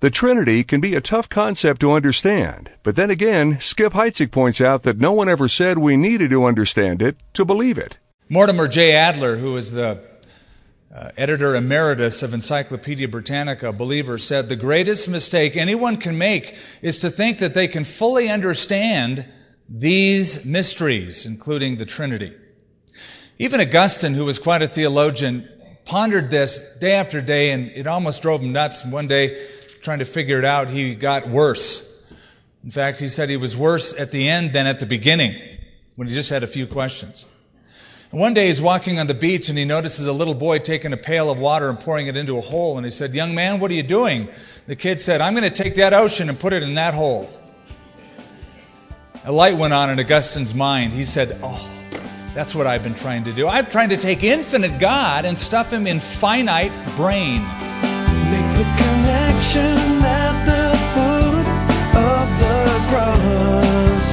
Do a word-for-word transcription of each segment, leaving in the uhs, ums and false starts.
The Trinity can be a tough concept to understand, but then again, Skip Heitzig points out that no one ever said we needed to understand it to believe it. Mortimer J. Adler, who is the uh, editor emeritus of Encyclopedia Britannica, a believer, said, "The greatest mistake anyone can make is to think that they can fully understand these mysteries, including the Trinity." Even Augustine, who was quite a theologian, pondered this day after day, and it almost drove him nuts. One day, trying to figure it out, he got worse. In fact, he said he was worse at the end than at the beginning, when he just had a few questions. And one day he's walking on the beach and he notices a little boy taking a pail of water and pouring it into a hole. And he said, "Young man, what are you doing?" The kid said, "I'm going to take that ocean and put it in that hole." A light went on in Augustine's mind. He said, "Oh, that's what I've been trying to do. I'm trying to take infinite God and stuff him in finite brain." Make the connection at the foot of the cross.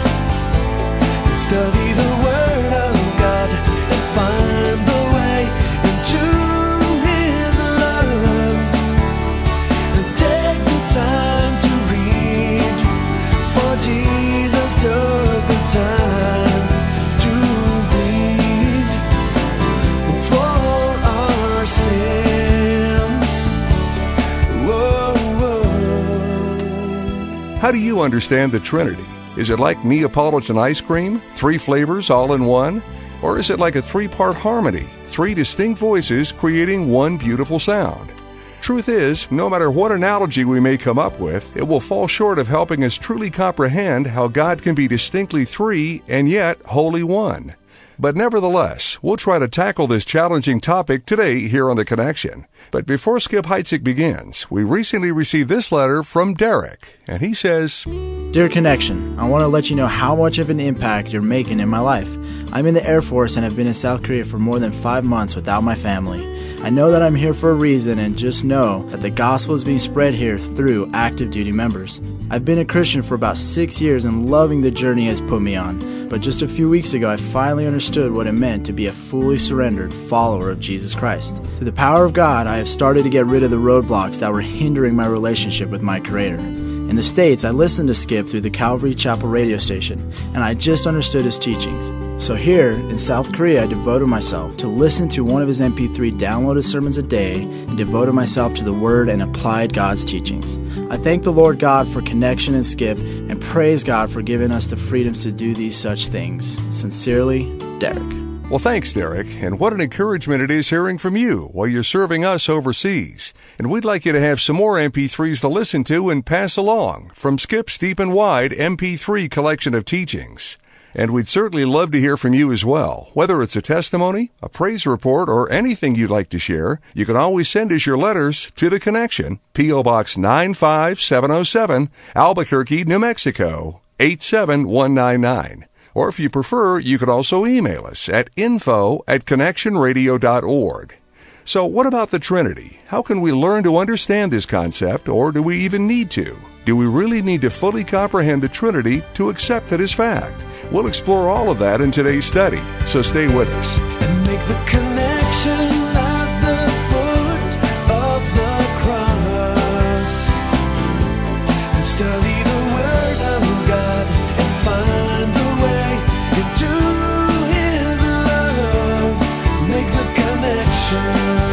Study the Word of God and find the way into His love. And take the time to read, for Jesus took the time to bleed for our sins. Whoa, whoa. How do you understand the Trinity? Is it like Neapolitan ice cream, three flavors all in one? Or is it like a three-part harmony, three distinct voices creating one beautiful sound? Truth is, no matter what analogy we may come up with, it will fall short of helping us truly comprehend how God can be distinctly three and yet wholly one. But nevertheless, we'll try to tackle this challenging topic today here on The Connection. But before Skip Heitzig begins, we recently received this letter from Derek, and he says, Dear Connection, I want to let you know how much of an impact you're making in my life. I'm in the Air Force and have been in South Korea for more than five months without my family. I know that I'm here for a reason, and just know that the gospel is being spread here through active duty members. I've been a Christian for about six years and loving the journey it has put me on. But just a few weeks ago, I finally understood what it meant to be a fully surrendered follower of Jesus Christ. Through the power of God, I have started to get rid of the roadblocks that were hindering my relationship with my Creator. In the States, I listened to Skip through the Calvary Chapel radio station, and I just understood his teachings. So here, in South Korea, I devoted myself to listen to one of his M P three downloaded sermons a day and devoted myself to the Word and applied God's teachings. I thank the Lord God for Connection and Skip, and praise God for giving us the freedoms to do these such things. Sincerely, Derek. Well, thanks, Derek, and what an encouragement it is hearing from you while you're serving us overseas. And we'd like you to have some more M P threes to listen to and pass along from Skip's deep and wide M P three collection of teachings. And we'd certainly love to hear from you as well. Whether it's a testimony, a praise report, or anything you'd like to share, you can always send us your letters to The Connection, P O. Box nine five seven oh seven, Albuquerque, New Mexico, eight seven one nine nine. Or if you prefer, you could also email us at info at connection radio dot org. So what about the Trinity? How can we learn to understand this concept, or do we even need to? Do we really need to fully comprehend the Trinity to accept it as fact? We'll explore all of that in today's study, so stay with us. And make the connection at the foot of the cross. And study the Word of God and find the way into His love. Make the connection.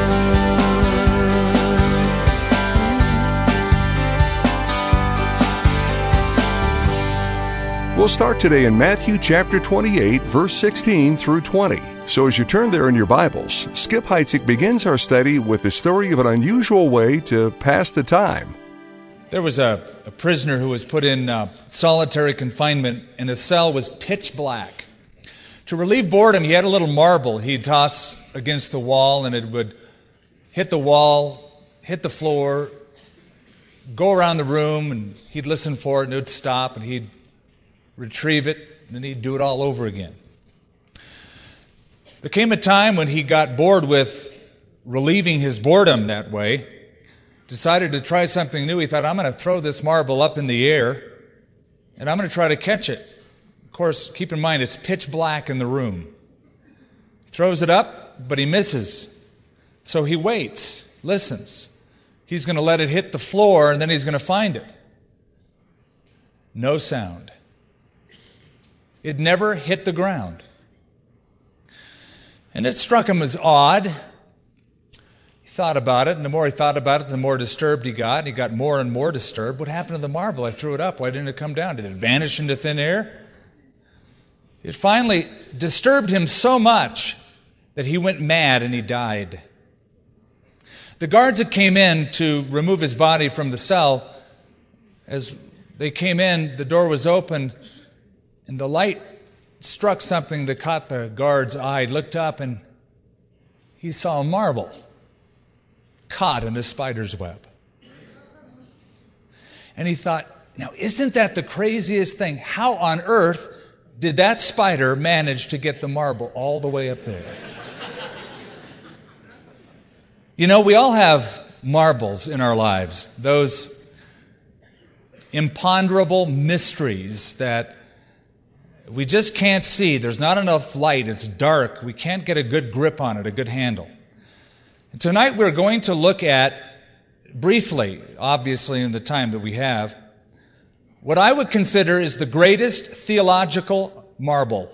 We'll start today in Matthew chapter twenty-eight, verse sixteen through twenty. So as you turn there in your Bibles, Skip Heitzig begins our study with the story of an unusual way to pass the time. There was a, a prisoner who was put in uh, solitary confinement, and his cell was pitch black. To relieve boredom, he had a little marble he'd toss against the wall, and it would hit the wall, hit the floor, go around the room, and he'd listen for it, and it would stop, and he'd retrieve it, and then he'd do it all over again. There came a time when he got bored with relieving his boredom that way, decided to try something new. He thought, I'm going to throw this marble up in the air, and I'm going to try to catch it. Of course, keep in mind, it's pitch black in the room. He throws it up, but he misses. So he waits, listens, He's going to let it hit the floor, and then he's going to find it. No sound. It never hit the ground. And it struck him as odd. He thought about it, and the more he thought about it, the more disturbed he got. And he got more and more disturbed. What happened to the marble? I threw it up. Why didn't it come down? Did it vanish into thin air? It finally disturbed him so much that he went mad and he died. The guards that came in to remove his body from the cell, as they came in, the door was open, and the light struck something that caught the guard's eye. He looked up, and he saw a marble caught in a spider's web. And he thought, now isn't that the craziest thing? How on earth did that spider manage to get the marble all the way up there? You know, we all have marbles in our lives, those imponderable mysteries that we just can't see. There's not enough light. It's dark. We can't get a good grip on it, a good handle. And tonight we're going to look at, briefly, obviously in the time that we have, what I would consider is the greatest theological marble.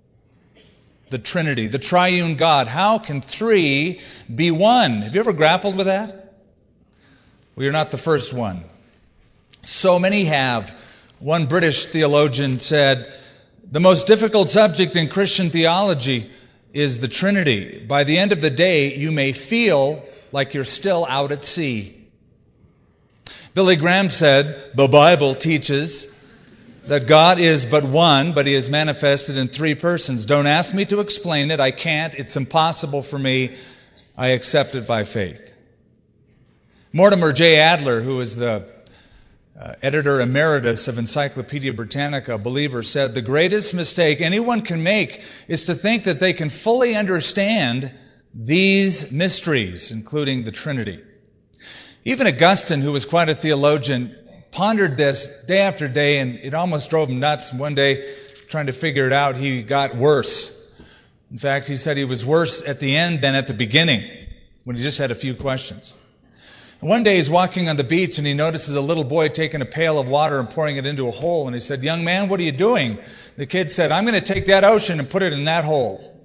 The Trinity, the triune God. How can three be one? Have you ever grappled with that? Well, you're not the first one. So many have. One British theologian said, the most difficult subject in Christian theology is the Trinity. By the end of the day, you may feel like you're still out at sea. Billy Graham said, the Bible teaches that God is but one, but He is manifested in three persons. Don't ask me to explain it. I can't. It's impossible for me. I accept it by faith. Mortimer J. Adler, who is the uh, editor emeritus of Encyclopedia Britannica, a believer, said, the greatest mistake anyone can make is to think that they can fully understand these mysteries, including the Trinity. Even Augustine, who was quite a theologian, pondered this day after day, and it almost drove him nuts. One day, trying to figure it out, he got worse. In fact, he said he was worse at the end than at the beginning, when he just had a few questions. And one day, he's walking on the beach, and he notices a little boy taking a pail of water and pouring it into a hole. And he said, young man, what are you doing? The kid said, I'm going to take that ocean and put it in that hole.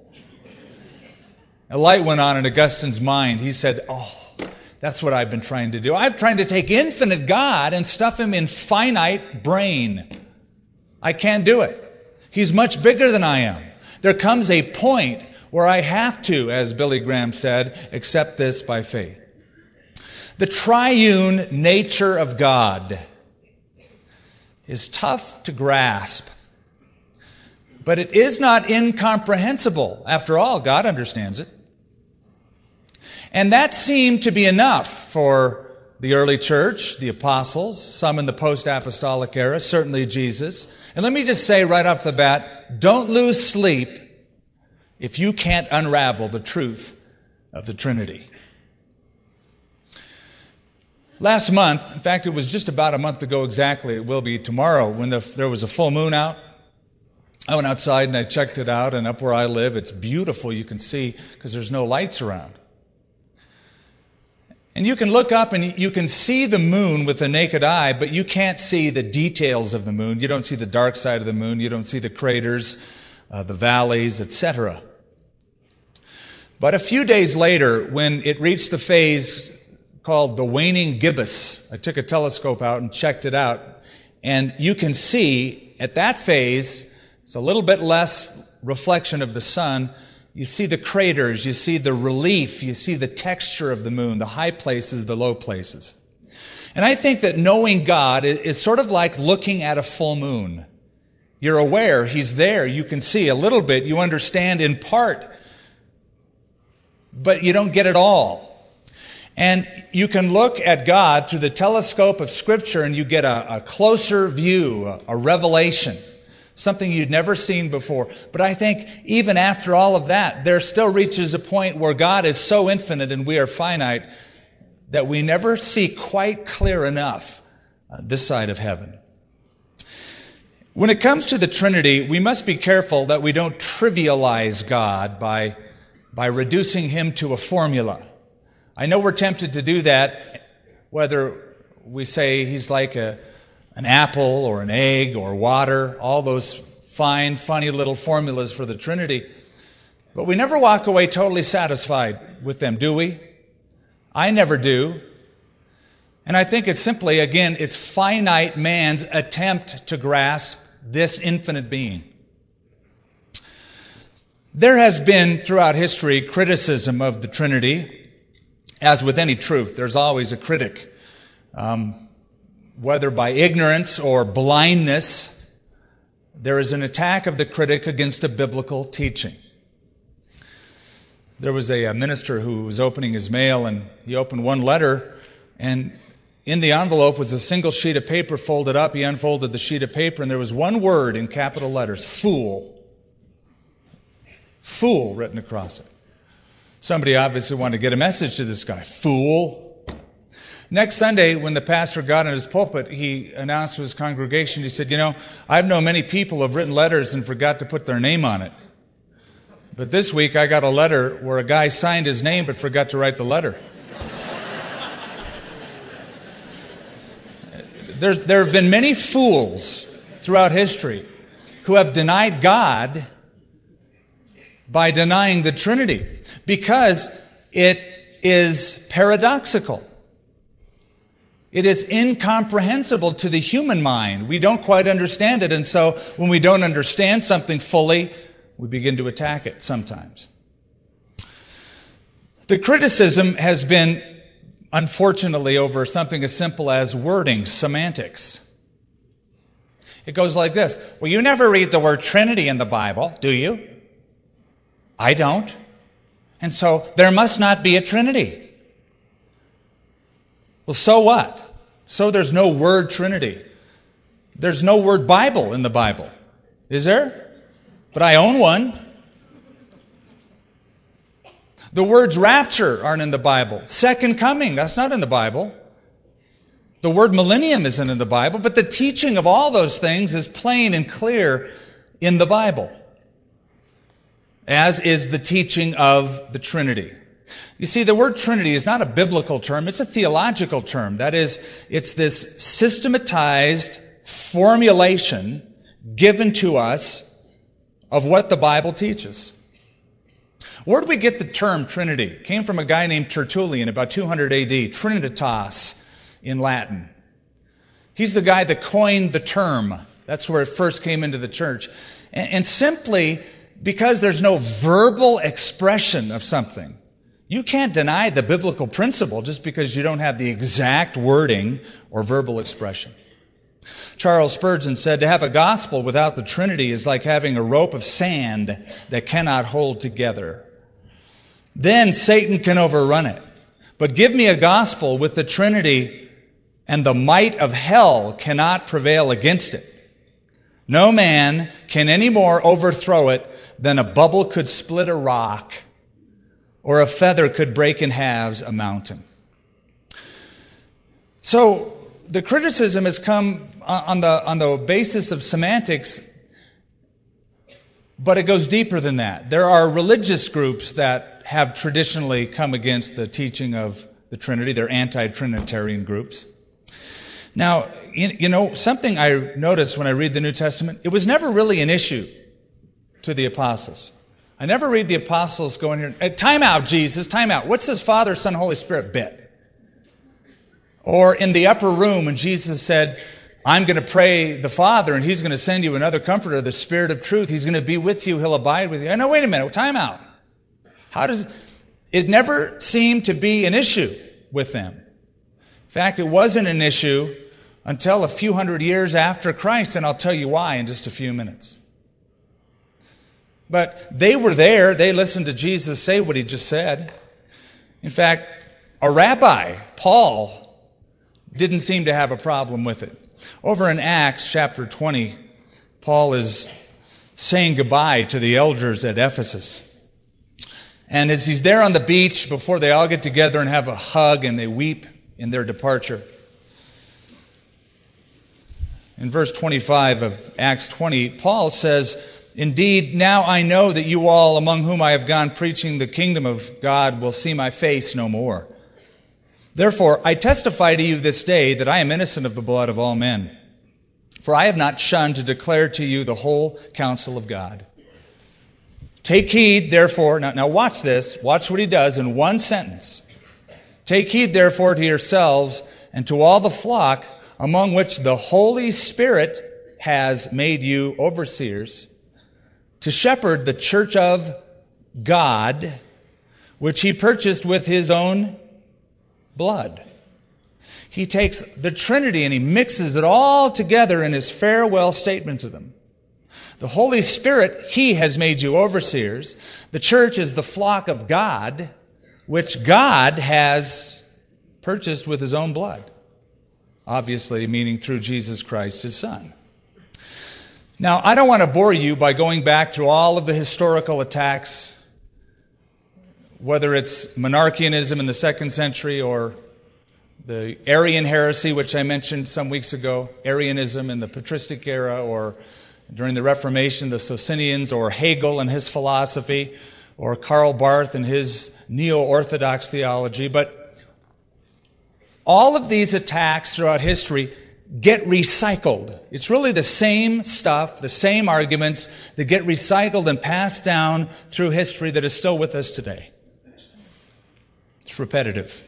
A light went on in Augustine's mind. He said, oh, that's what I've been trying to do. I'm trying to take infinite God and stuff Him in finite brain. I can't do it. He's much bigger than I am. There comes a point where I have to, as Billy Graham said, accept this by faith. The triune nature of God is tough to grasp, but it is not incomprehensible. After all, God understands it. And that seemed to be enough for the early church, the apostles, some in the post-apostolic era, certainly Jesus. And let me just say right off the bat, don't lose sleep if you can't unravel the truth of the Trinity. Last month, in fact, it was just about a month ago exactly, it will be tomorrow, when the, there was a full moon out. I went outside and I checked it out, and up where I live, it's beautiful, you can see, because there's no lights around. And you can look up and you can see the moon with the naked eye, but you can't see the details of the moon. You don't see the dark side of the moon. You don't see the craters, uh, the valleys, et cetera. But a few days later, when it reached the phase called the waning gibbous, I took a telescope out and checked it out, and you can see at that phase, it's a little bit less reflection of the sun. You see the craters, you see the relief, you see the texture of the moon, the high places, the low places. And I think that knowing God is sort of like looking at a full moon. You're aware He's there, you can see a little bit, you understand in part, but you don't get it all. And you can look at God through the telescope of Scripture and you get a, a closer view, a, a revelation. Something you'd never seen before. But I think even after all of that, there still reaches a point where God is so infinite and we are finite that we never see quite clear enough uh, this side of heaven. When it comes to the Trinity, we must be careful that we don't trivialize God by, by reducing Him to a formula. I know we're tempted to do that whether we say he's like a, an apple or an egg or water, all those fine, funny little formulas for the Trinity. But we never walk away totally satisfied with them, do we? I never do. And I think it's simply, again, it's finite man's attempt to grasp this infinite being. There has been, throughout history, criticism of the Trinity. As with any truth, there's always a critic. Um, whether by ignorance or blindness, there is an attack of the critic against a biblical teaching. There was a, a minister who was opening his mail, and he opened one letter, and in the envelope was a single sheet of paper folded up. He unfolded the sheet of paper, and there was one word in capital letters, fool. Fool written across it. Somebody obviously wanted to get a message to this guy. Fool. Next Sunday, when the pastor got in his pulpit, he announced to his congregation, he said, you know, I've known many people who have written letters and forgot to put their name on it. But this week I got a letter where a guy signed his name but forgot to write the letter. There, there have been many fools throughout history who have denied God by denying the Trinity because it is paradoxical. It is incomprehensible to the human mind. We don't quite understand it, and so when we don't understand something fully, we begin to attack it sometimes. The criticism has been, unfortunately, over something as simple as wording, semantics. It goes like this. Well, you never read the word Trinity in the Bible, do you? I don't. And so there must not be a Trinity. Well, so what? So there's no word Trinity. There's no word Bible in the Bible. Is there? But I own one. The words rapture aren't in the Bible. Second coming, that's not in the Bible. The word millennium isn't in the Bible, but the teaching of all those things is plain and clear in the Bible, as is the teaching of the Trinity. You see, the word Trinity is not a biblical term, it's a theological term. That is, it's this systematized formulation given to us of what the Bible teaches. Where do we get the term Trinity? It came from a guy named Tertullian about two hundred A D, Trinitas in Latin. He's the guy that coined the term. That's where it first came into the church. And, and simply because there's no verbal expression of something, you can't deny the biblical principle just because you don't have the exact wording or verbal expression. Charles Spurgeon said, to have a gospel without the Trinity is like having a rope of sand that cannot hold together. Then Satan can overrun it. But give me a gospel with the Trinity, and the might of hell cannot prevail against it. No man can any more overthrow it than a bubble could split a rock, or a feather could break in halves a mountain. So the criticism has come on the, on the basis of semantics, but it goes deeper than that. There are religious groups that have traditionally come against the teaching of the Trinity. They're anti-Trinitarian groups. Now, you know, something I noticed when I read the New Testament, it was never really an issue to the apostles. I never read the apostles going here, hey, time out, Jesus, time out. What's this Father, Son, Holy Spirit bit? Or in the upper room when Jesus said, I'm going to pray the Father and He's going to send you another comforter, the Spirit of truth. He's going to be with you. He'll abide with you. I know, wait a minute, time out. How does, it never seemed to be an issue with them. In fact, it wasn't an issue until a few hundred years after Christ, and I'll tell you why in just a few minutes. But they were there. They listened to Jesus say what He just said. In fact, a rabbi, Paul, didn't seem to have a problem with it. Over in Acts chapter twenty, Paul is saying goodbye to the elders at Ephesus. And as he's there on the beach before they all get together and have a hug and they weep in their departure, in verse twenty-five of Acts twenty, Paul says, indeed, now I know that you all among whom I have gone preaching the kingdom of God will see my face no more. Therefore, I testify to you this day that I am innocent of the blood of all men. For I have not shunned to declare to you the whole counsel of God. Take heed, therefore, now, now watch this, watch what he does in one sentence. Take heed, therefore, to yourselves and to all the flock among which the Holy Spirit has made you overseers, to shepherd the church of God, which he purchased with his own blood. He takes the Trinity and he mixes it all together in his farewell statement to them. The Holy Spirit, he has made you overseers. The church is the flock of God, which God has purchased with his own blood. Obviously, meaning through Jesus Christ, his Son. Now, I don't want to bore you by going back through all of the historical attacks, whether it's monarchianism in the second century or the Arian heresy, which I mentioned some weeks ago, Arianism in the patristic era, or during the Reformation, the Socinians, or Hegel and his philosophy, or Karl Barth and his neo-Orthodox theology. But all of these attacks throughout history get recycled. It's really the same stuff, the same arguments that get recycled and passed down through history that is still with us today. It's repetitive.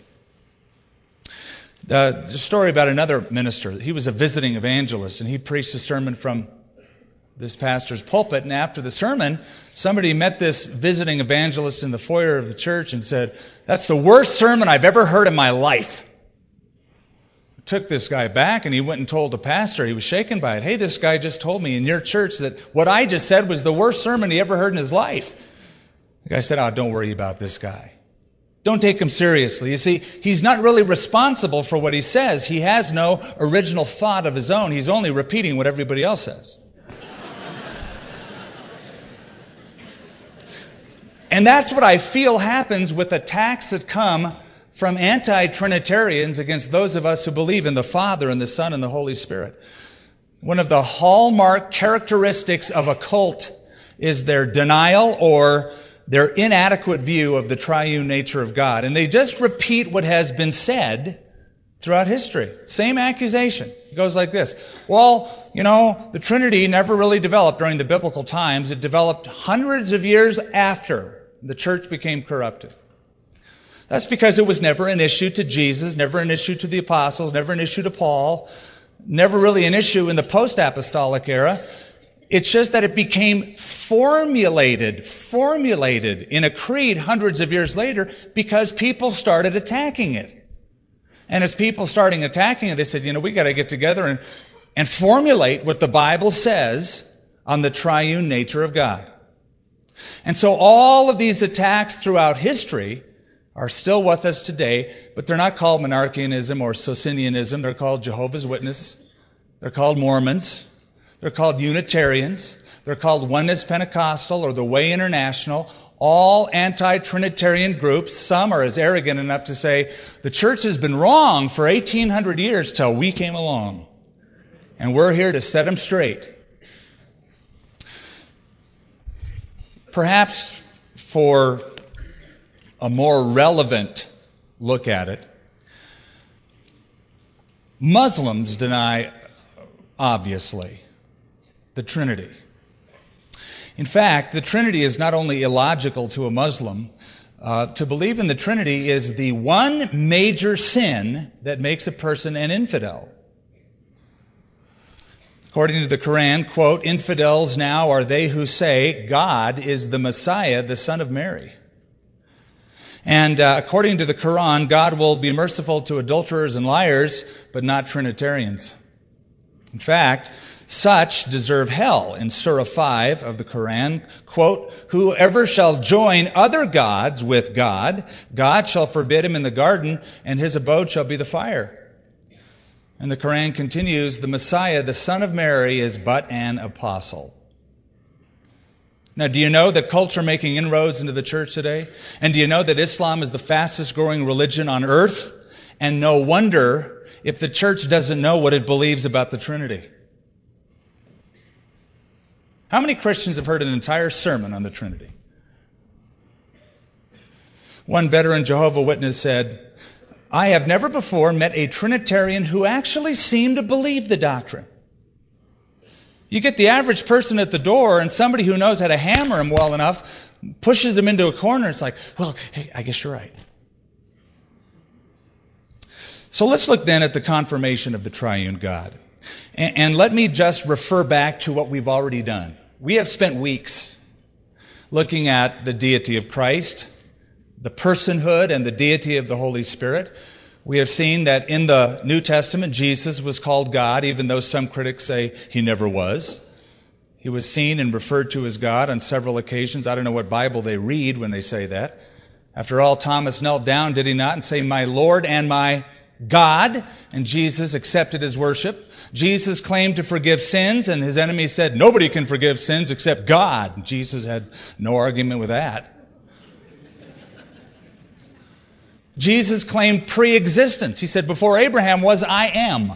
The, the story about another minister. He was a visiting evangelist, and he preached a sermon from this pastor's pulpit. And after the sermon, somebody met this visiting evangelist in the foyer of the church and said, "That's the worst sermon I've ever heard in my life." It took this guy back, and he went and told the pastor. He was shaken by it. "Hey, this guy just told me in your church that what I just said was the worst sermon he ever heard in his life." The guy said, "Oh, don't worry about this guy. Don't take him seriously. You see, he's not really responsible for what he says. He has no original thought of his own. He's only repeating what everybody else says." And that's what I feel happens with attacks that come from anti-Trinitarians against those of us who believe in the Father and the Son and the Holy Spirit. One of the hallmark characteristics of a cult is their denial or their inadequate view of the triune nature of God. And they just repeat what has been said throughout history. Same accusation. It goes like this. Well, you know, the Trinity never really developed during the biblical times. It developed hundreds of years after the church became corrupted. That's because it was never an issue to Jesus, never an issue to the apostles, never an issue to Paul, never really an issue in the post-apostolic era. It's just that it became formulated, formulated in a creed hundreds of years later because people started attacking it. And as people started attacking it, they said, you know, we got to get together and, and formulate what the Bible says on the triune nature of God. And so all of these attacks throughout history are still with us today, but they're not called monarchianism or Socinianism. They're called Jehovah's Witnesses. They're called Mormons. They're called Unitarians. They're called Oneness Pentecostal or the Way International. All anti-Trinitarian groups. Some are as arrogant enough to say, the church has been wrong for eighteen hundred years till we came along. And we're here to set them straight. Perhaps for a more relevant look at it, Muslims deny, obviously, the Trinity. In fact, the Trinity is not only illogical to a Muslim. Uh, to believe in the Trinity is the one major sin that makes a person an infidel. According to the Quran, quote, "Infidels now are they who say God is the Messiah, the Son of Mary." And uh, according to the Quran, God will be merciful to adulterers and liars, but not Trinitarians. In fact, such deserve hell. In Surah five of the Quran, quote, "Whoever shall join other gods with God, God shall forbid him in the garden, and his abode shall be the fire." And the Quran continues, "The Messiah, the Son of Mary, is but an apostle." Now, do you know that cults are making inroads into the church today? And do you know that Islam is the fastest growing religion on earth? And no wonder if the church doesn't know what it believes about the Trinity. How many Christians have heard an entire sermon on the Trinity? One veteran Jehovah's Witness said, I have never before met a Trinitarian who actually seemed to believe the doctrine. You get the average person at the door, and somebody who knows how to hammer him well enough pushes him into a corner. It's like, well, hey, I guess you're right. So let's look then at the confirmation of the triune God. And, and let me just refer back to what we've already done. We have spent weeks looking at the deity of Christ, the personhood and the deity of the Holy Spirit. We have seen that in the New Testament, Jesus was called God, even though some critics say he never was. He was seen and referred to as God on several occasions. I don't know what Bible they read when they say that. After all, Thomas knelt down, did he not, and say, "My Lord and my God," and Jesus accepted his worship. Jesus claimed to forgive sins, and his enemies said, "Nobody can forgive sins except God." Jesus had no argument with that. Jesus claimed pre-existence. He said, "Before Abraham was, I am."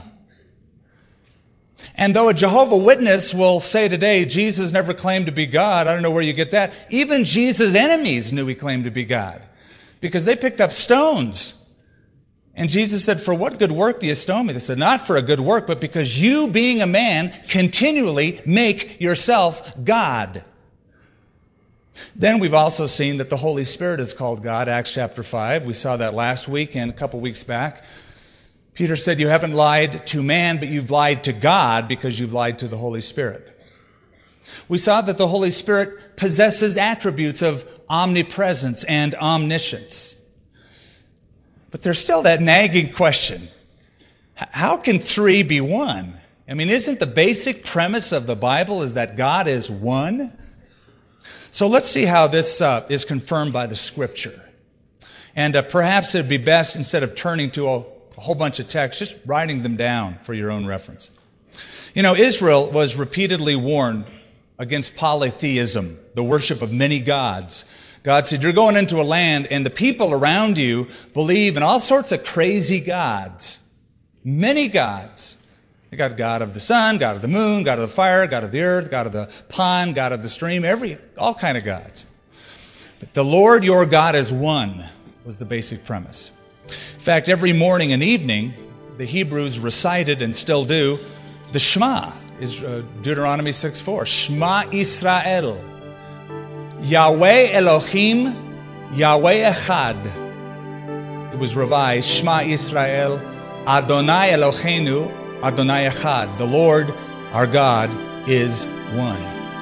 And though a Jehovah's Witness will say today, Jesus never claimed to be God, I don't know where you get that. Even Jesus' enemies knew he claimed to be God, because they picked up stones. And Jesus said, "For what good work do you stone me?" They said, "Not for a good work, but because you, being a man, continually make yourself God." Then we've also seen that the Holy Spirit is called God, Acts chapter five. We saw that last week and a couple weeks back. Peter said, "You haven't lied to man, but you've lied to God because you've lied to the Holy Spirit." We saw that the Holy Spirit possesses attributes of omnipresence and omniscience. But there's still that nagging question. How can three be one? I mean, isn't the basic premise of the Bible is that God is one? So let's see how this uh, is confirmed by the Scripture. And uh, perhaps it'd be best, instead of turning to a, a whole bunch of texts, just writing them down for your own reference. You know, Israel was repeatedly warned against polytheism, the worship of many gods. God said, "You're going into a land and the people around you believe in all sorts of crazy gods. Many gods. You got God of the sun, God of the moon, God of the fire, God of the earth, God of the pond, God of the stream, every, all kind of gods. But the Lord your God is one," was the basic premise. In fact, every morning and evening, the Hebrews recited, and still do, the Shema, is uh, Deuteronomy six four. Shema Israel. Yahweh Elohim, Yahweh Echad. It was revised, Shema Israel, Adonai Eloheinu, Adonai Echad. The Lord, our God, is one.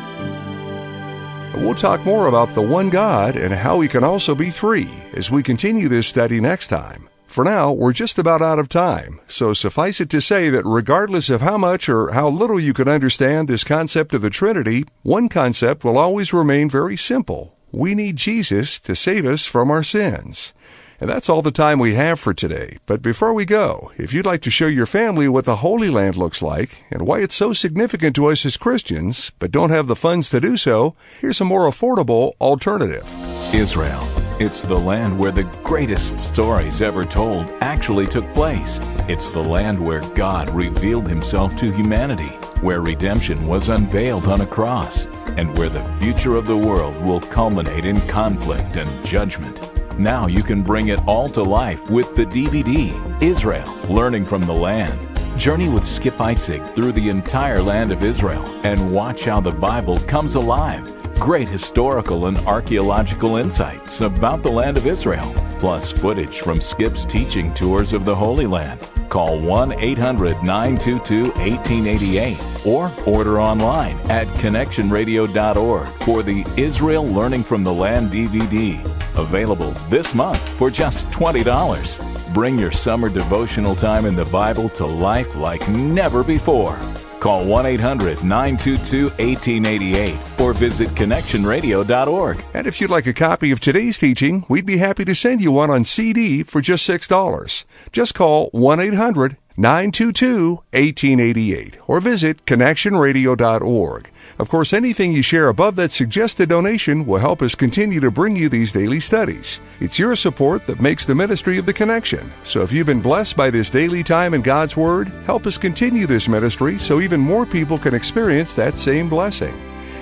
We'll talk more about the one God and how he can also be three as we continue this study next time. For now, we're just about out of time, so suffice it to say that regardless of how much or how little you can understand this concept of the Trinity, one concept will always remain very simple. We need Jesus to save us from our sins. And that's all the time we have for today. But before we go, if you'd like to show your family what the Holy Land looks like and why it's so significant to us as Christians, but don't have the funds to do so, here's a more affordable alternative. Israel. It's the land where the greatest stories ever told actually took place. It's the land where God revealed himself to humanity, where redemption was unveiled on a cross, and where the future of the world will culminate in conflict and judgment. Now you can bring it all to life with the D V D, Israel, Learning from the Land. Journey with Skip Heitzig through the entire land of Israel and watch how the Bible comes alive. Great historical and archaeological insights about the land of Israel, plus footage from Skip's teaching tours of the Holy Land. Call one eight hundred nine two two one eight eight eight or order online at connection radio dot org for the Israel Learning from the Land D V D. Available this month for just twenty dollars. Bring your summer devotional time in the Bible to life like never before. Call one eight hundred nine two two one eight eight eight or visit connection radio dot org. And if you'd like a copy of today's teaching, we'd be happy to send you one on C D for just six dollars. Just call one eight hundred nine two two one eight eight eight or visit connection radio dot org. Of course, anything you share above that suggested donation will help us continue to bring you these daily studies. It's your support that makes the ministry of The Connection. So if you've been blessed by this daily time in God's Word, help us continue this ministry so even more people can experience that same blessing.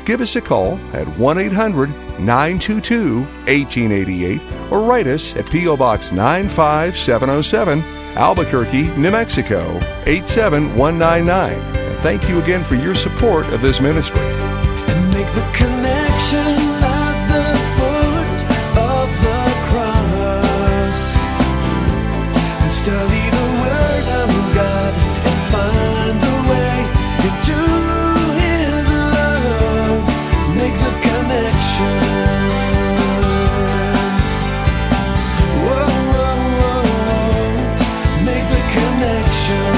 give us a call at one eight hundred nine two two one eight eight eight or write us at P O. Box nine five seven oh seven, Albuquerque, New Mexico eight seven one nine nine. And thank you again for your support of this ministry. And make the connection at the foot of the cross, and study the Word of God and find the way into His love. Make the connection. Whoa, whoa, whoa. Make the connection.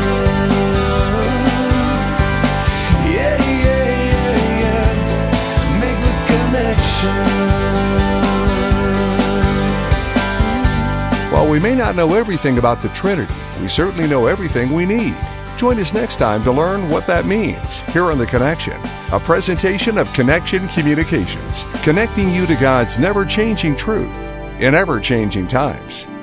Yeah, yeah, yeah, yeah. Make the connection. While we may not know everything about the Trinity, we certainly know everything we need. Join us next time to learn what that means here on The Connection, a presentation of Connection Communications, connecting you to God's never-changing truth in ever-changing times.